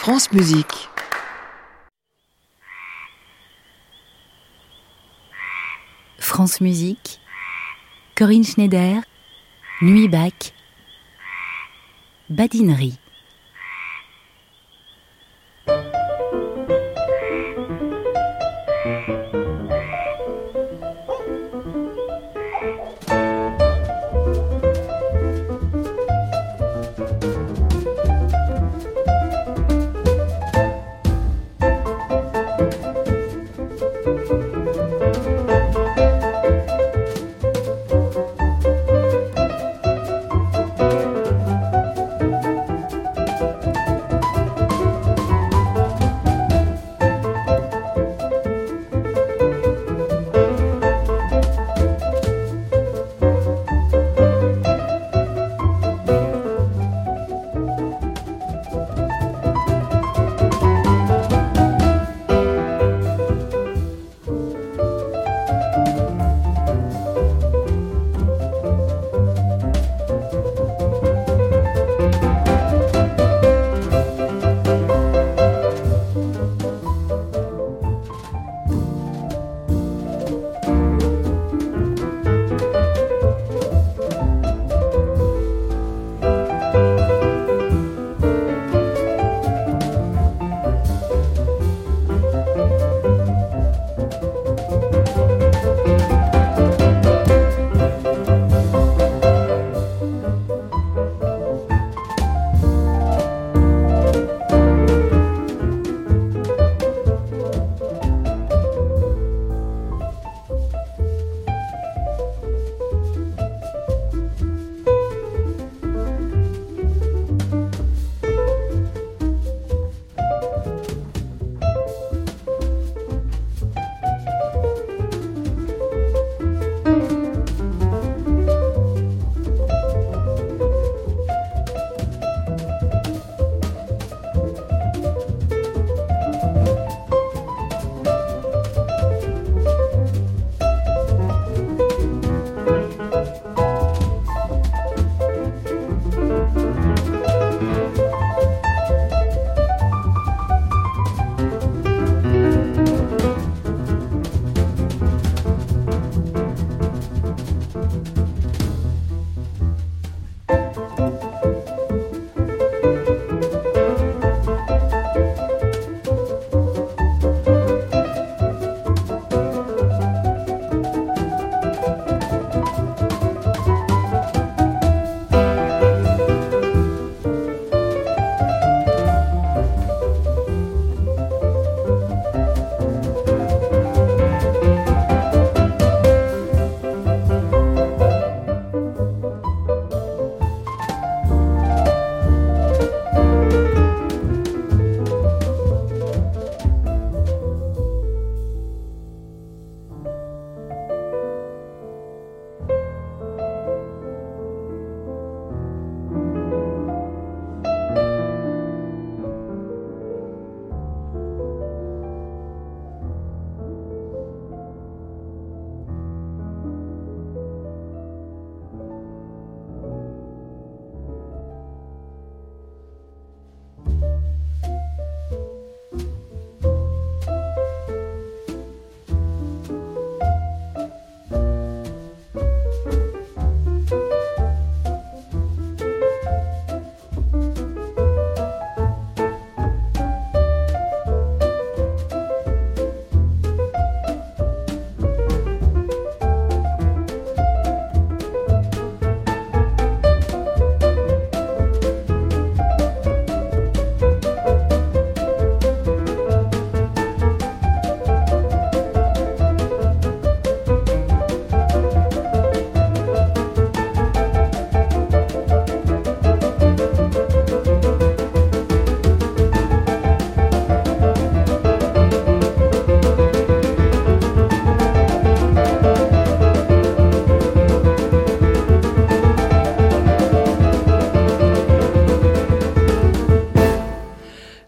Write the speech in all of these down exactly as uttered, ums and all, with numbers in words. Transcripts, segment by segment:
France Musique. France Musique, Corinne Schneider, Nuit Bach, Badinerie.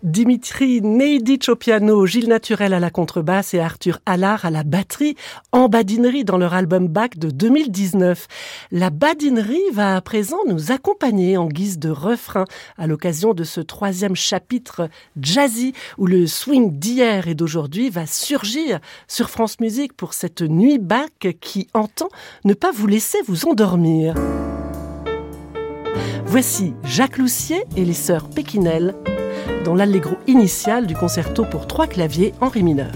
Dimitri Neidich au piano, Gilles Naturel à la contrebasse et Arthur Allard à la batterie en badinerie dans leur album Bach de deux mille dix-neuf. La badinerie va à présent nous accompagner en guise de refrain à l'occasion de ce troisième chapitre jazzy où le swing d'hier et d'aujourd'hui va surgir sur France Musique pour cette nuit Bach qui entend ne pas vous laisser vous endormir. Voici Jacques Loussier et les sœurs Pékinel dans l'allegro initial du concerto pour trois claviers en ré mineur.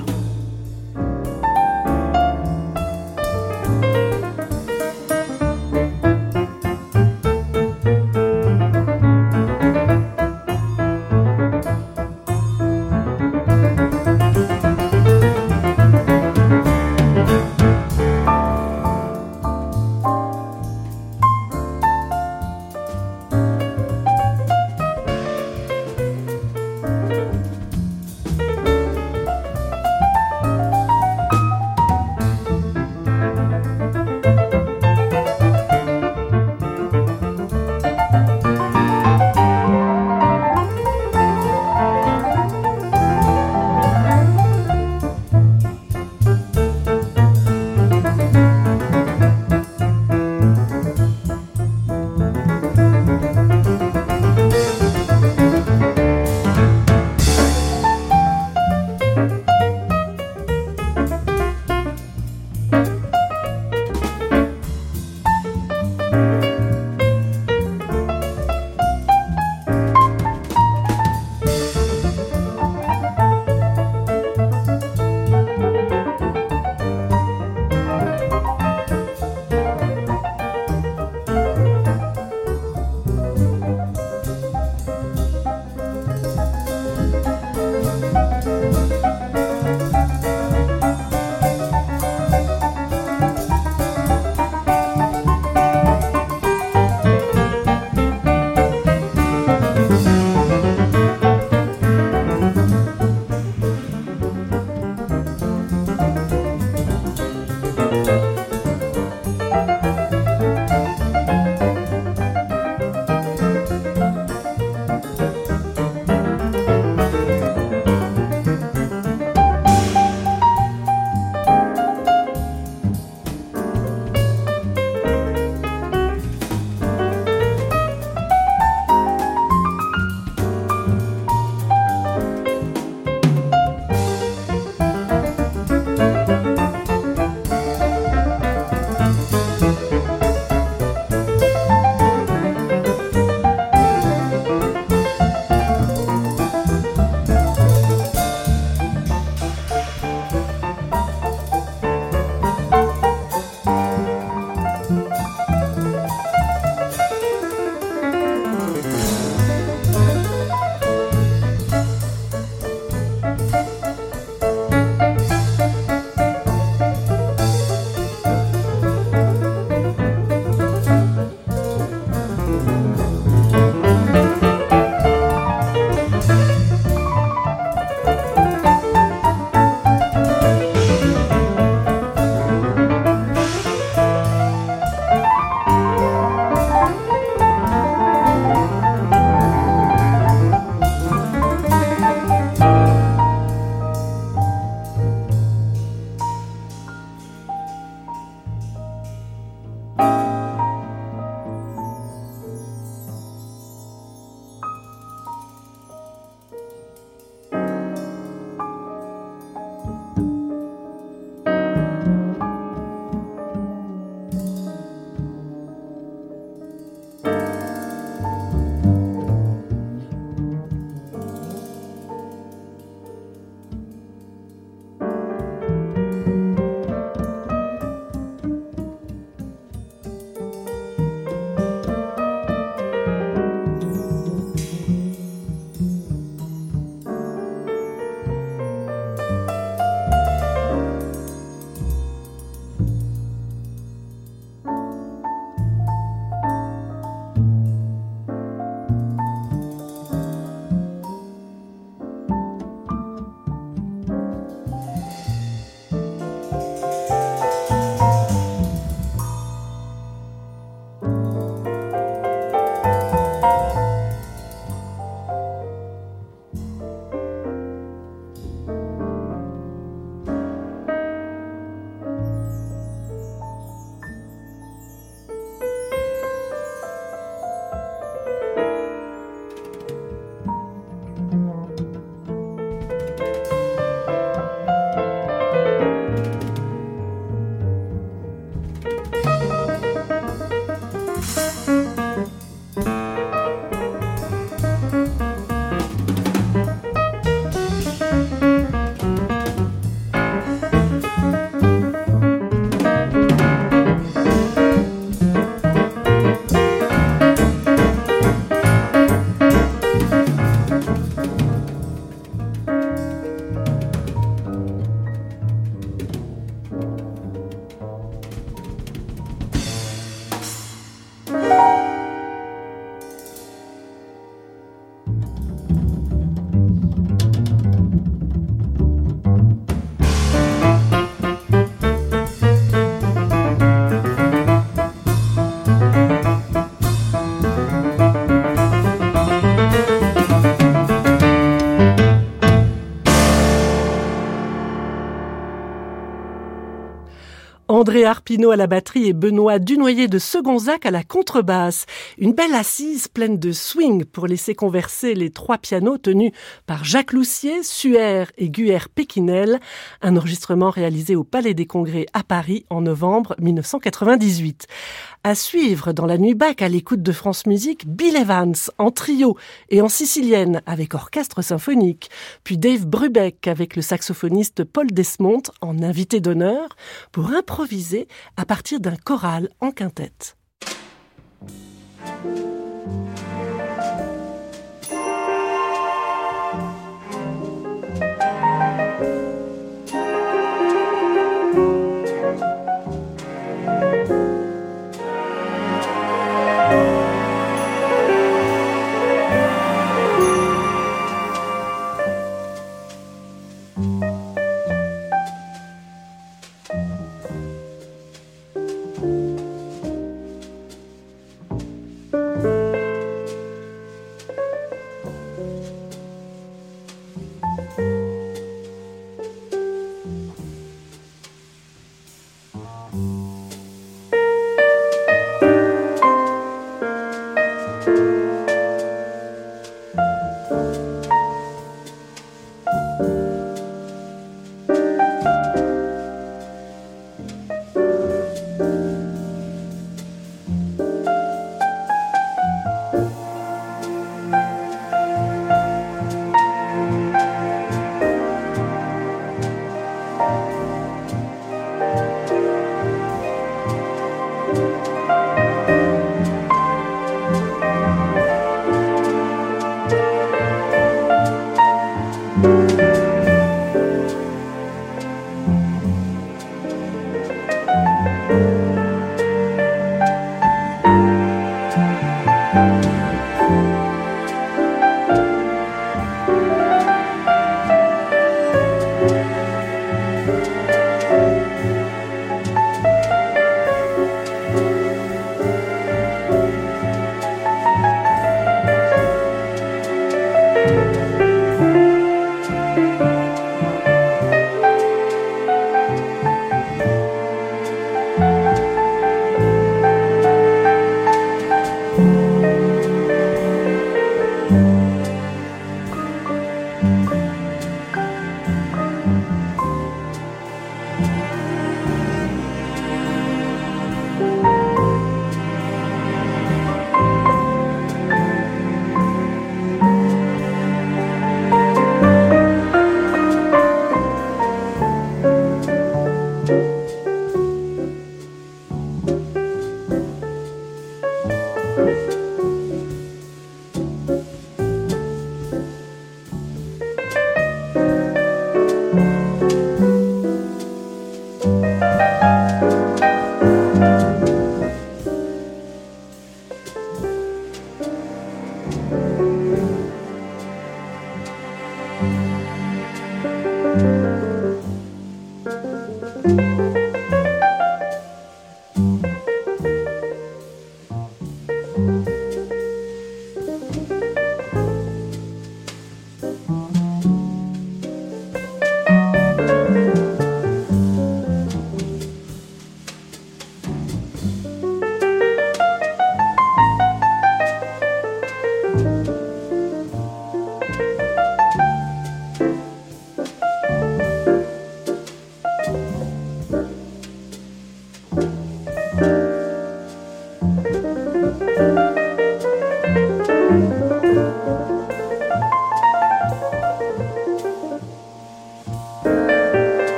André Arpino à la batterie et Benoît Dunoyer de Segonzac à la contrebasse. Une belle assise pleine de swing pour laisser converser les trois pianos tenus par Jacques Loussier, Suaire et Guher Péquinel. Un enregistrement réalisé au Palais des Congrès à Paris en novembre mille neuf cent quatre-vingt-dix-huit. À suivre dans la nuit bac à l'écoute de France Musique, Bill Evans en trio et en sicilienne avec orchestre symphonique, puis Dave Brubeck avec le saxophoniste Paul Desmond en invité d'honneur pour improviser à partir d'un choral en quintette.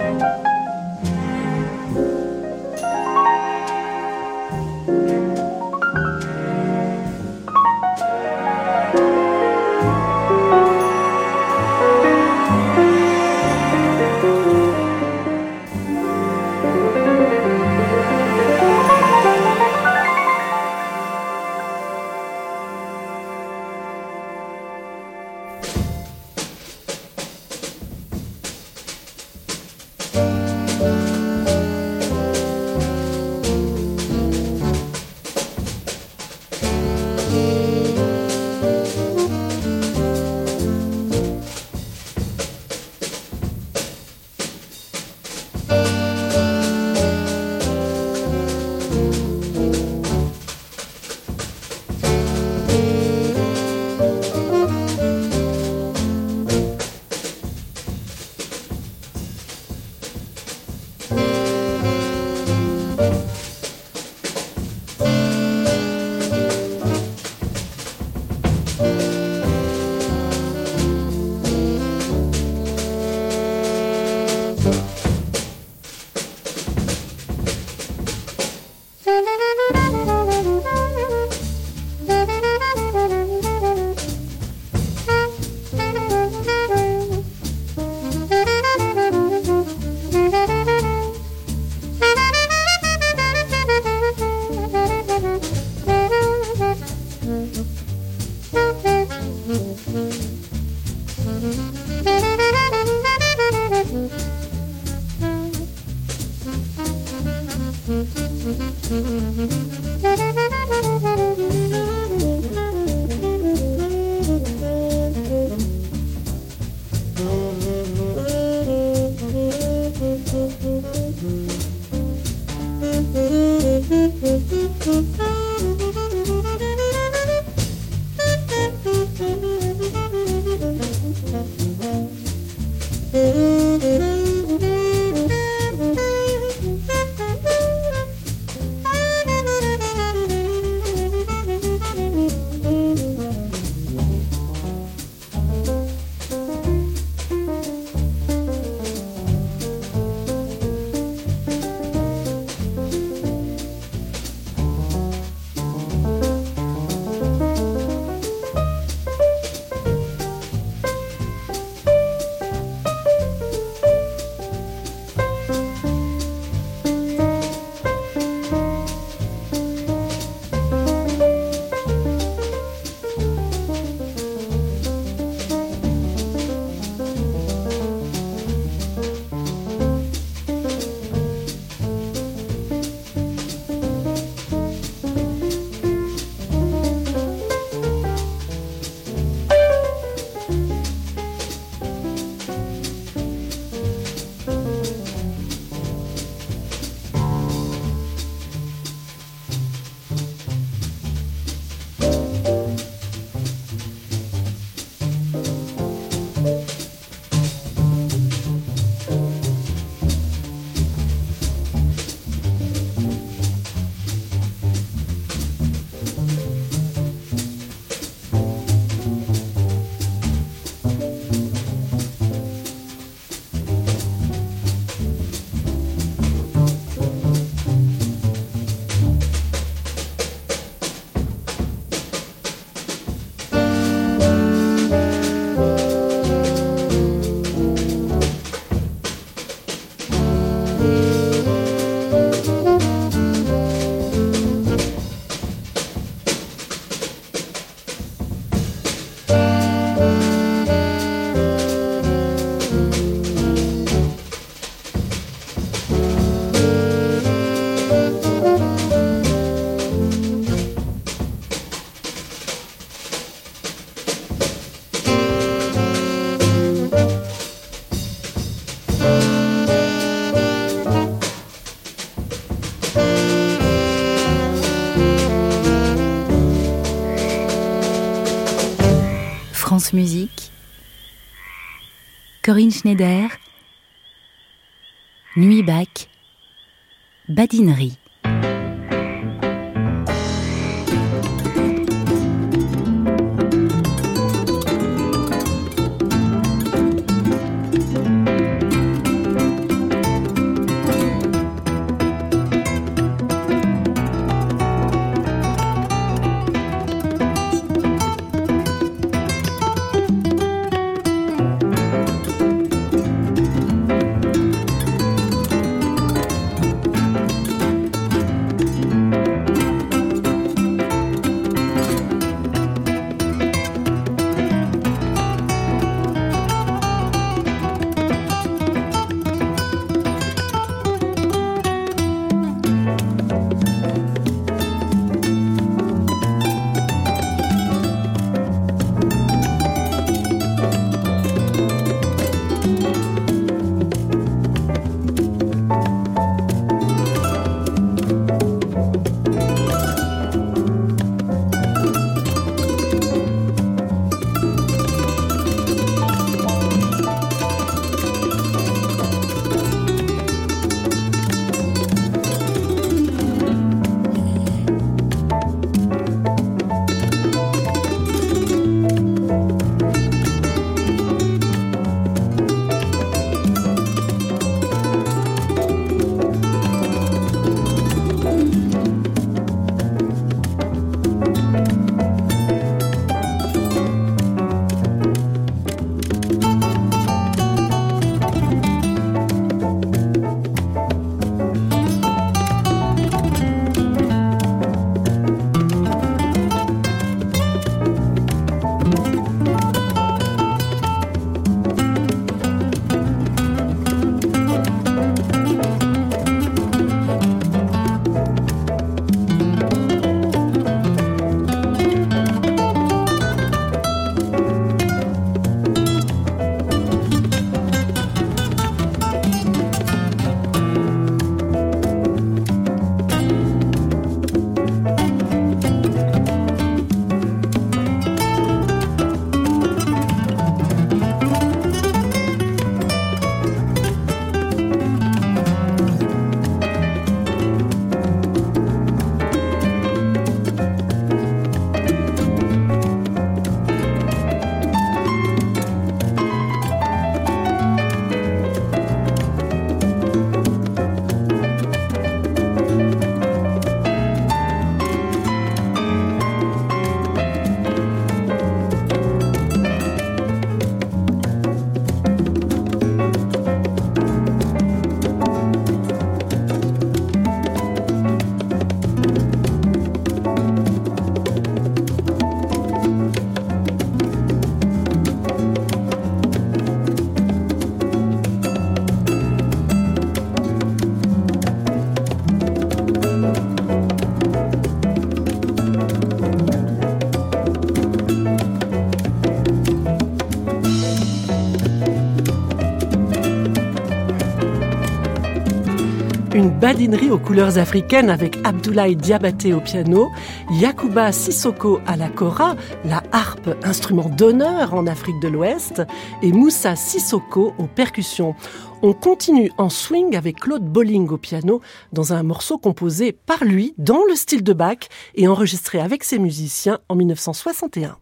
France Musique, Corinne Schneider, Nuit Bach, Badinerie. Une badinerie aux couleurs africaines avec Abdoulaye Diabaté au piano, Yacouba Sissoko à la kora, la harpe, instrument d'honneur en Afrique de l'Ouest, et Moussa Sissoko aux percussions. On continue en swing avec Claude Bolling au piano dans un morceau composé par lui dans le style de Bach et enregistré avec ses musiciens en mille neuf cent soixante et un.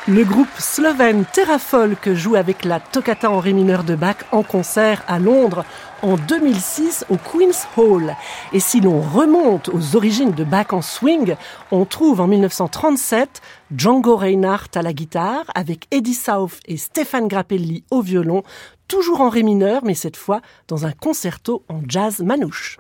Le groupe slovène Terrafolk joue avec la toccata en ré mineur de Bach en concert à Londres en deux mille six au Queen's Hall. Et si l'on remonte aux origines de Bach en swing, on trouve en dix-neuf cent trente-sept Django Reinhardt à la guitare avec Eddie South et Stéphane Grappelli au violon, toujours en ré mineur mais cette fois dans un concerto en jazz manouche.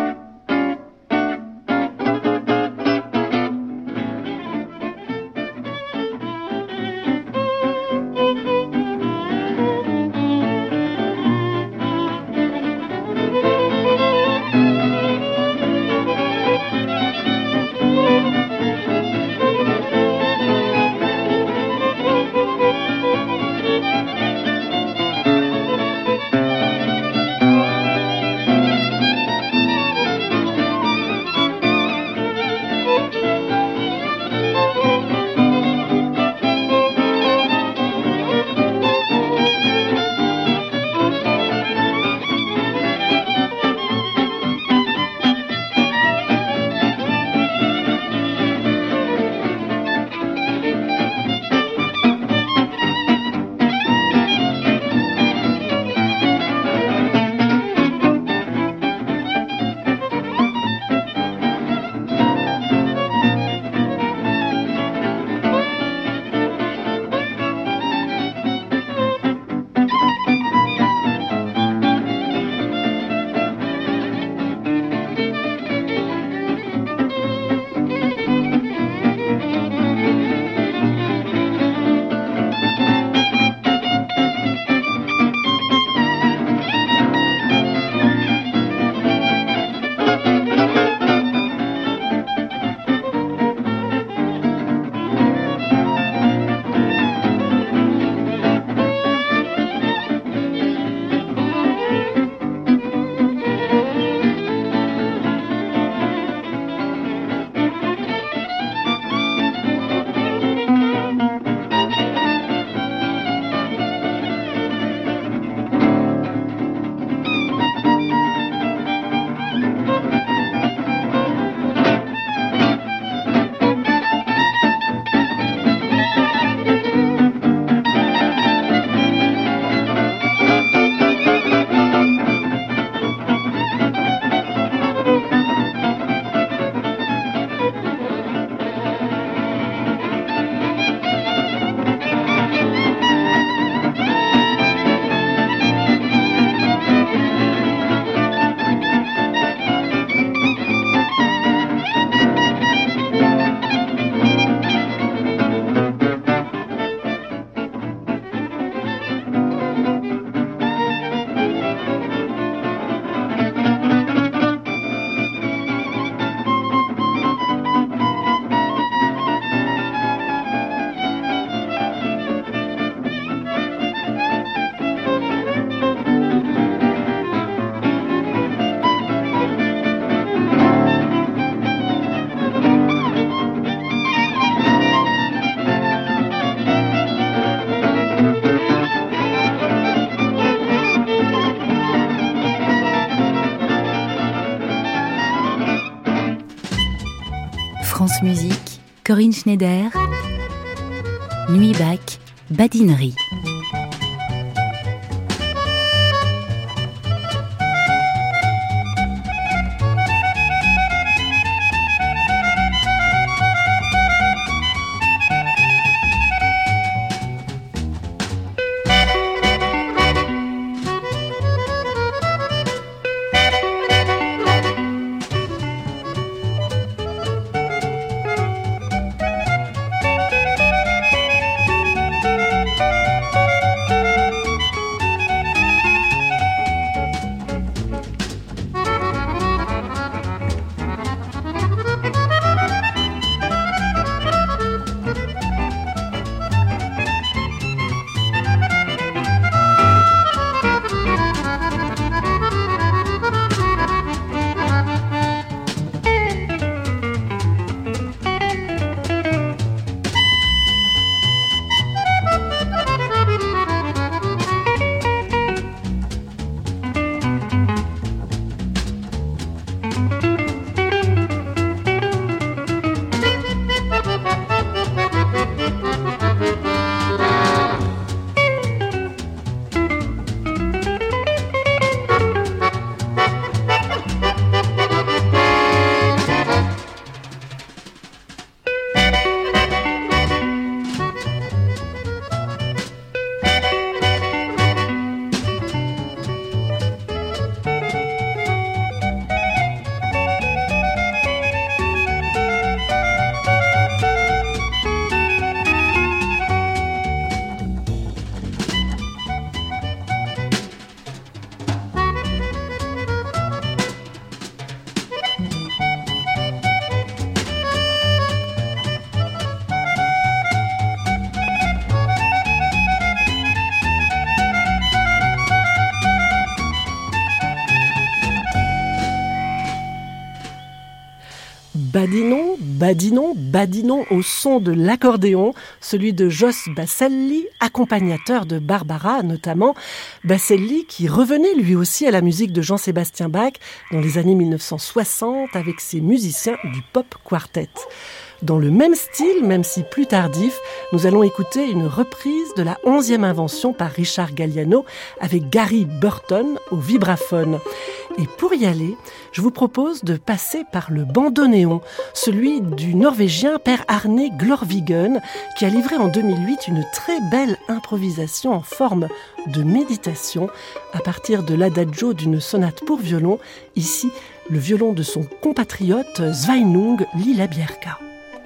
France Musique, Corinne Schneider, Nuit Bach, Badinerie. badinons, badinons au son de l'accordéon, celui de Jos Baselli, accompagnateur de Barbara notamment. Baselli qui revenait lui aussi à la musique de Jean-Sébastien Bach dans les années mille neuf cent soixante avec ses musiciens du Pop Quartet. Dans le même style, même si plus tardif, nous allons écouter une reprise de la onzième invention par Richard Galliano avec Gary Burton au vibraphone. Et pour y aller, je vous propose de passer par le bandoneon, celui du Norvégien Per Arne Glorvigen, qui a livré en deux mille huit une très belle improvisation en forme de méditation à partir de l'adagio d'une sonate pour violon, ici le violon de son compatriote Sveinung Lillebjerka.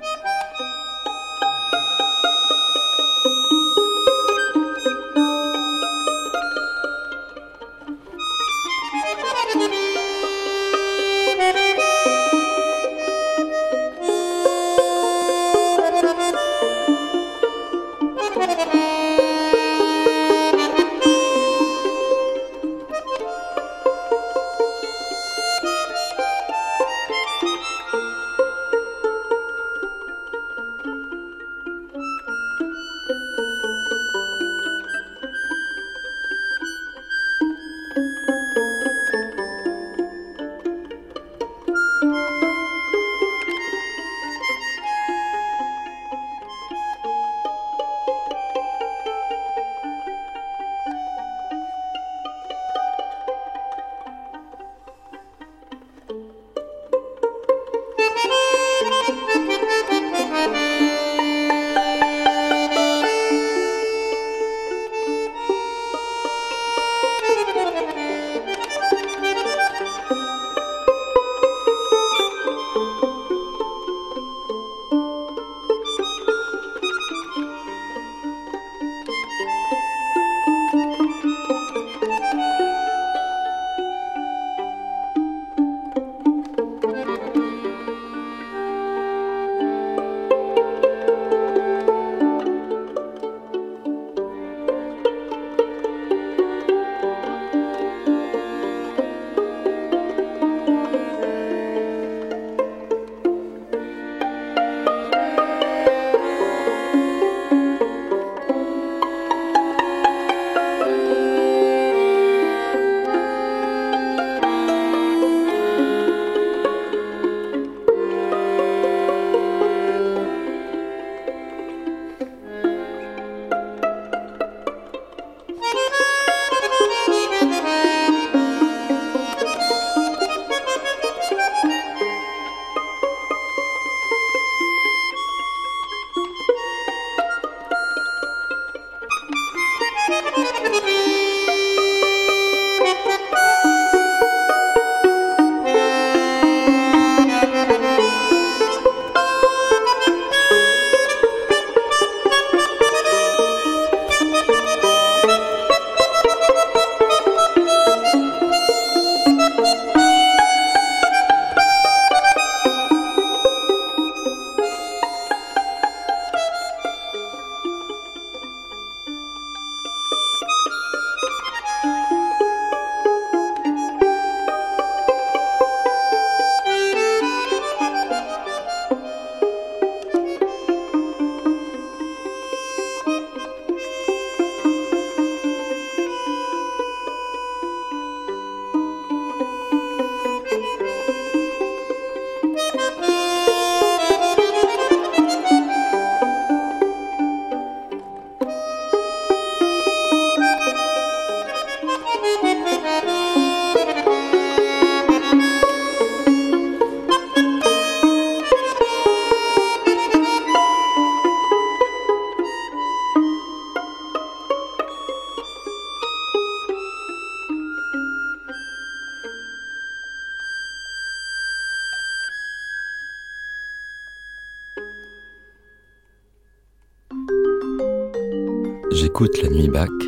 J'écoute la nuit Bach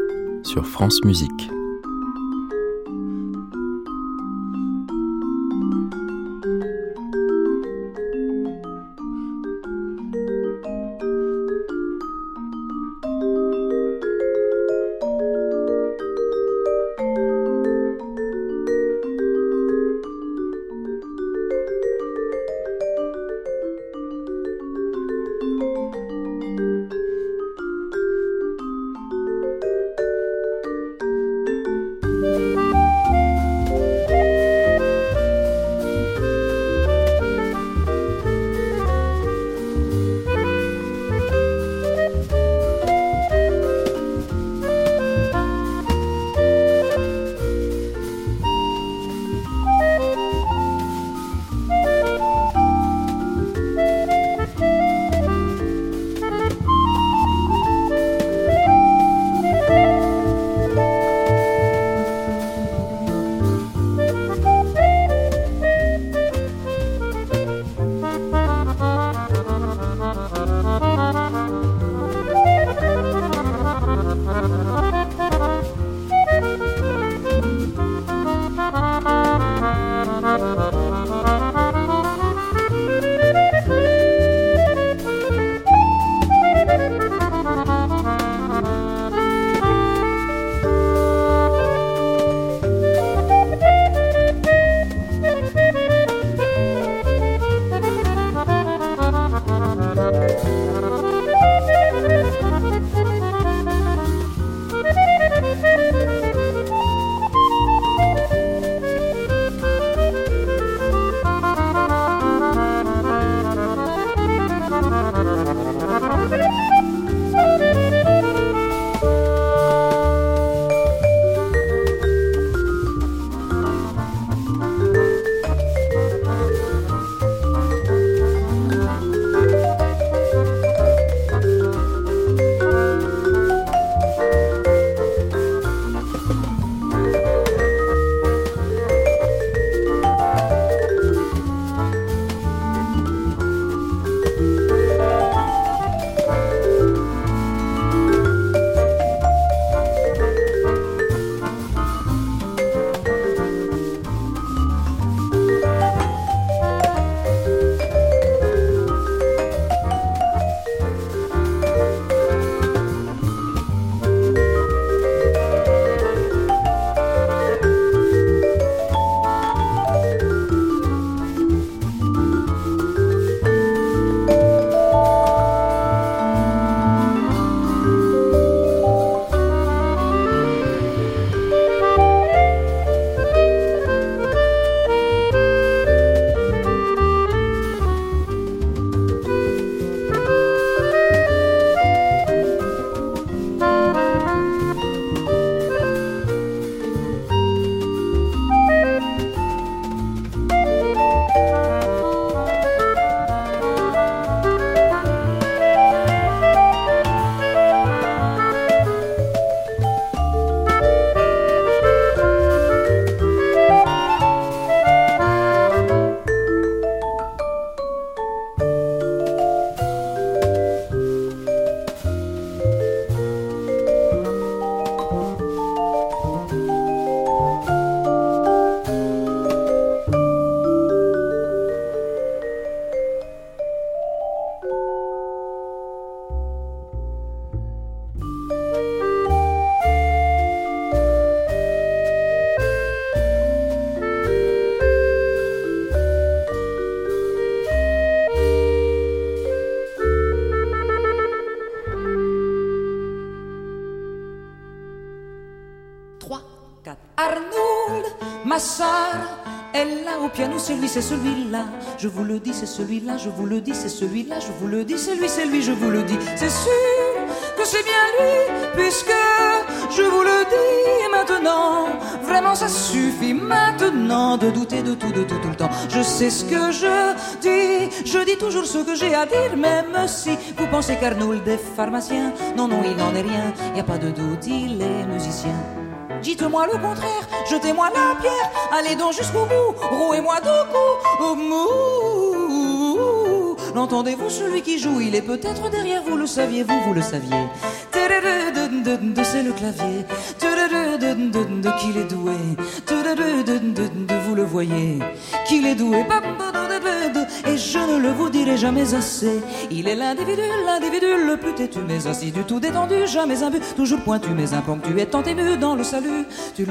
sur France Musique. Ma sœur, elle là au piano, c'est lui, c'est celui-là. Je vous le dis, c'est celui-là, je vous le dis, c'est celui-là, je vous le dis, c'est lui, c'est lui, je vous le dis. C'est sûr que c'est bien lui, puisque je vous le dis maintenant. Vraiment, ça suffit maintenant de douter de tout, de tout, tout le temps. Je sais ce que je dis, je dis toujours ce que j'ai à dire, même si vous pensez qu'Arnould est pharmacien. Non, non, il n'en est rien, y a pas de doute, il est musicien. Dites-moi le contraire, jetez-moi la pierre, allez donc jusqu'au bout, rouez-moi de coups au mou. L'entendez-vous, celui qui joue, il est peut-être derrière vous, le saviez-vous, vous le saviez. C'est le clavier, qu'il est doué, vous le voyez, qu'il est doué. Et je ne le vous dirai jamais assez. Il est l'individu, l'individu le plus têtu, mais assis du tout détendu, jamais imbu, toujours pointu, mais imponctué, tant ému dans le salut.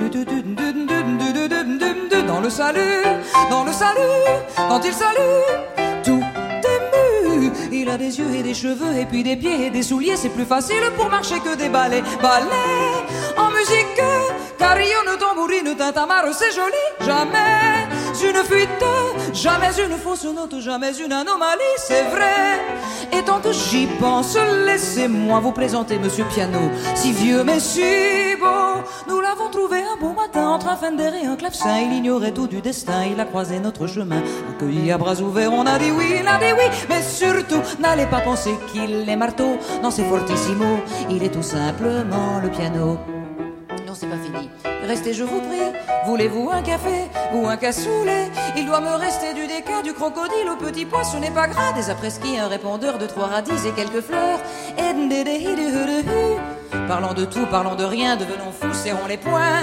Dans le salut, dans le salut, quand il salue, tout ému. Il a des yeux et des cheveux, et puis des pieds et des souliers. C'est plus facile pour marcher que des ballets. Ballet en musique, carillon, tambourine, tintamarre, c'est joli. Jamais une fuite, jamais une fausse note, jamais une anomalie, c'est vrai. Et tant que j'y pense, laissez-moi vous présenter Monsieur Piano, si vieux mais si beau. Nous l'avons trouvé un bon matin entre un Fender et un clavecin. Il ignorait tout du destin, il a croisé notre chemin. Accueilli à bras ouverts, on a dit oui, il a dit oui. Mais surtout, n'allez pas penser qu'il est marteau. Non, c'est fortissimo, il est tout simplement le piano. Non, c'est pas fini. Restez, je vous prie. Voulez-vous un café ou un cassoulet? Il doit me rester du déca, du crocodile au petit pois, ce n'est pas grave. Des après-ski, un répondeur de trois radis et quelques fleurs. Parlons de tout, parlons de rien, devenons fous, serrons les poings.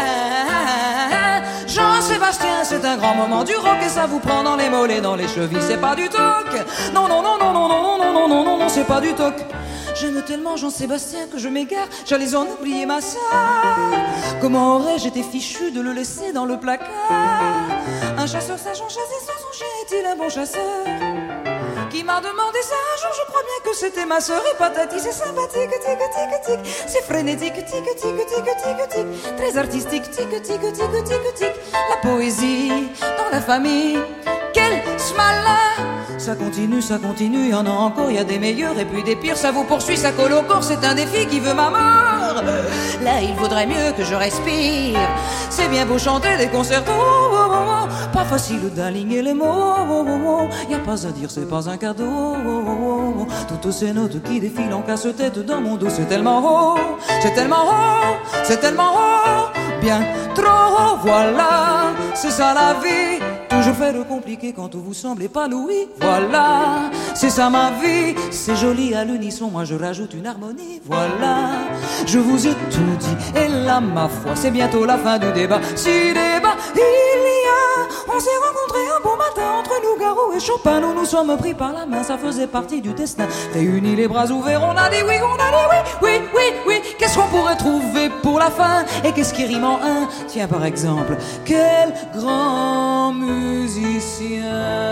Jean-Sébastien, c'est un grand moment du rock et ça vous prend dans les mollets, dans les chevilles, c'est pas du toc. Non, non, non, non, non, non, non, non, non, non, non, non, c'est pas du toc. J'aime tellement Jean-Sébastien que je m'égare, j'allais en oublier ma sœur. Comment aurais-je été fichu de le laisser dans le placard? Un chasseur sachant chasser sans son chien, est-il un bon chasseur? Qui m'a demandé ça un jour, je crois bien que c'était ma sœur. Et patati, c'est sympathique, tic, tic, tic, c'est frénétique, tic, tic, tic, tic, tic, très artistique, tic, tic, tic, tic, tic. La poésie dans la famille, quel smala. Ça continue, ça continue, y en a encore, y a des meilleurs et puis des pires, ça vous poursuit, ça colle au corps, c'est un défi qui veut ma mort. Là, il vaudrait mieux que je respire. C'est bien beau chanter des concertos, oh, oh, oh. Pas facile d'aligner les mots, oh, oh, oh. Y a pas à dire, c'est pas un cadeau, oh, oh, oh. Toutes ces notes qui défilent en casse-tête dans mon dos, c'est tellement haut, c'est tellement haut, c'est tellement haut, bien trop haut, voilà, c'est ça la vie. Toujours faire compliqué quand tout vous semble épanoui. Voilà, c'est ça ma vie. C'est joli à l'unisson, moi je rajoute une harmonie. Voilà, je vous ai tout dit. Et là, ma foi, c'est bientôt la fin du débat. Si débat il y a, on s'est rencontrés un bon matin entre nous, Garou et Chopin. Nous nous sommes pris par la main, ça faisait partie du destin. Réunis les bras ouverts, on a dit oui, on a dit oui, oui, oui, oui. Qu'est-ce qu'on pourrait trouver pour la fin? Et qu'est-ce qui rime en un? Tiens, par exemple, quel grand musicien.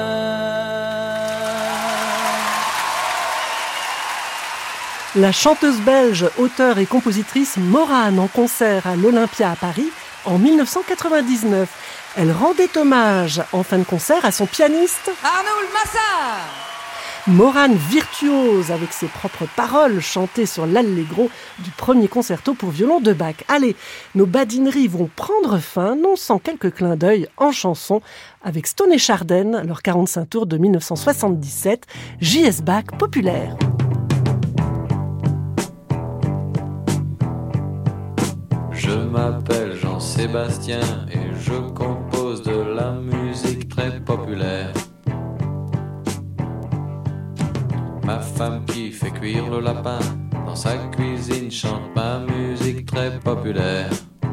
La chanteuse belge, auteure et compositrice Morane en concert à l'Olympia à Paris en dix-neuf cent quatre-vingt-dix-neuf. Elle rendait hommage en fin de concert à son pianiste Arnould Massard. Morane virtuose avec ses propres paroles chantées sur l'allegro du premier concerto pour violon de Bach. Allez, nos badineries vont prendre fin, non sans quelques clins d'œil en chanson, avec Stone et Chardin, leur quarante-cinq tours de dix-neuf cent soixante-dix-sept, J S Bach populaire. Je m'appelle Jean-Sébastien et je compose de la musique très populaire. Ma femme qui fait cuire le lapin dans sa cuisine chante ma musique très populaire.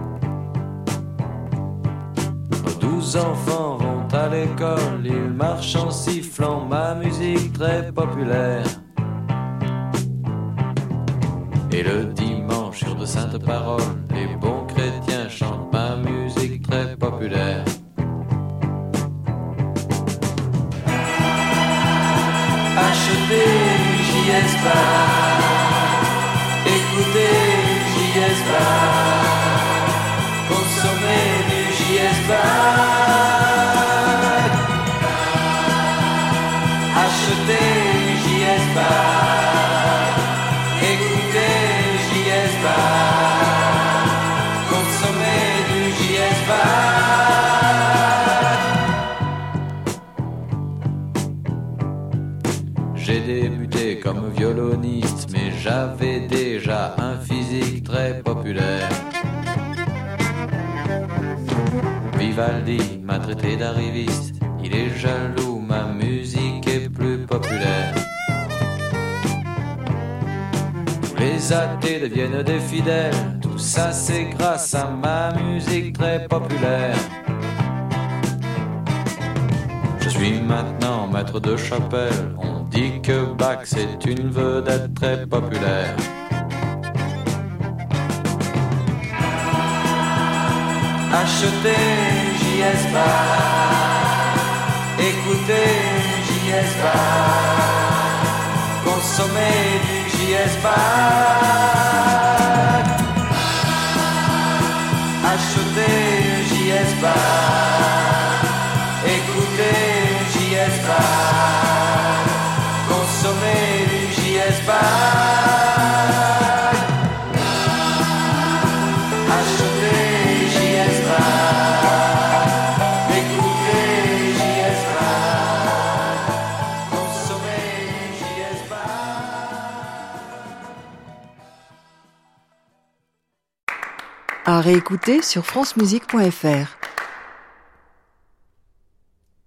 Nos douze enfants vont à l'école, ils marchent en sifflant ma musique très populaire. Et le dimanche sur de saintes paroles, les bons chrétiens chantent ma musique très populaire. Achetez J S Bach, écoutez J S Bach, consommez du J S Bach. j'avais déjà un physique très populaire. Vivaldi m'a traité d'arriviste, il est jaloux, ma musique est plus populaire. Tous les athées deviennent des fidèles, tout ça c'est grâce à ma musique très populaire. Je suis maintenant maître de chapelle, on dit que Bach c'est une vedette très populaire. Achetez J S Bach, écoutez J S Bach, consommez du J S Bach. Achetez J S Bach, écoutez J S Bach, consommez du J S Bach. Achetez J S Bach, écoutez J S Bach, consommez J S Bach. À réécouter sur francemusique point f r.